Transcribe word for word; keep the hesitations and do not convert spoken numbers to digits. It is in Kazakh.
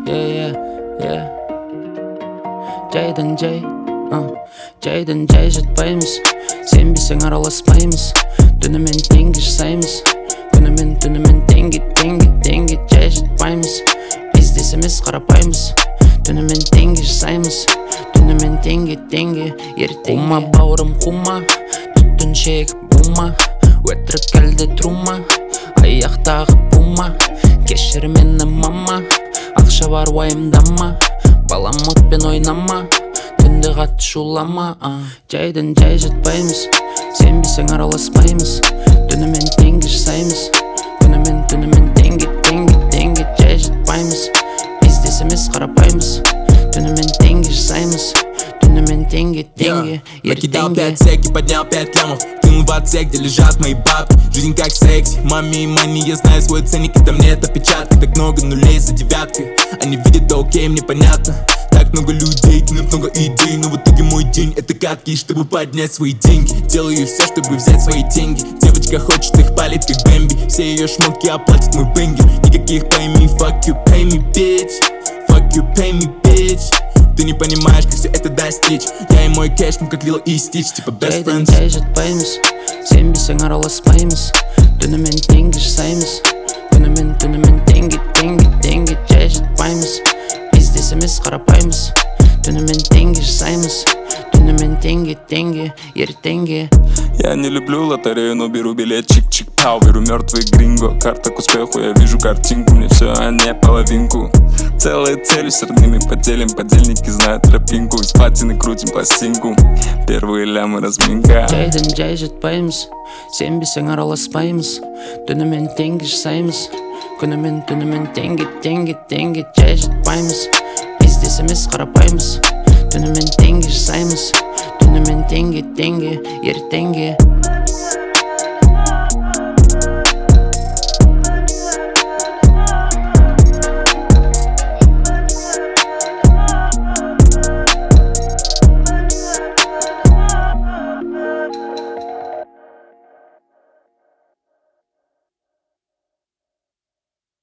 yeah, yeah, yeah. Жайдан жай, жайдан жай жатпаймыз. Сенбесең араласпаймыз. Түнімен теңге жасаймыз. Күнімен түнімен теңге, теңге, теңге. Жай жатпаймыз. Бизнес емес қарапаймыз. Түнімен теңге жасаймыз. Түнімен теңге, теңге, ертеңге. Қума бауырым қума, түттін шек бума. Өтірік әлде трума, аяқтағы бума. Кешір мені мама, ақша бар уайымдама. Балам отпен ойнама, түнде қатты шулама. Жайдан жай жатпаймыз, сенбесең араласпаймыз. Түнімен теңге жасаймыз. Күнімен түнімен теңге, теңге, теңге. Жай жатпаймыз, бизнес емес қарапаймыз. Түнімен теңге жасаймыз. Түнімен теңге, теңге, Накидал ертеңге. пять сек и поднял пять лямов. Кинул в отсек, где лежат мои бабки. Жизнь как секси, маме и мани. Я знаю свой ценник, когда мне это печатка. Так много нулей за девяткой. Они видят, да окей, мне понятно. Так много людей, так много идей. Но в итоге мой день это катки, чтобы поднять свои деньги. Делаю все, чтобы взять свои деньги. Девочка хочет их палить, как Бэмби. Все ее шмотки оплатит мой бенгер. Никаких пойми, fuck you, pay me, bitch. Fuck you, pay me, bitch. Ты не понимаешь, как все это достичь. Я и мой кэш, ну как Лил и Стич, типа best friends. Жайдан жай жатпаймыз, сенбесең араласпаймыз. Түнімен теңге жасаймыз. Күнімен түнімен теңге, теңге, теңге. Жай жатпаймыз, бизнес емес қарапаймыз. Түнімен теңге жасаймыз. Түнімен теңге, теңге, ертеңге. Я не люблю лотерею, но беру билет чик-чик-пау. Беру мертвый гринго, карта к успеху. Я вижу картинку, мне все, а не половинку. Целые цели с родными поделим. Подельники знают тропинку. Из патины крутим пластинку. Первые лямы разминка. Жайдан жай жатпаймыз, сенбесең араласпаймыз. Түнімен теңге жасаймыз. Күнімен түнімен теңге, теңге, теңге. Жай жатпаймыз, бизнес емес қарапаймыз. Түнімен теңге жасаймыз. Түнімен теңге, теңге, ертеңге.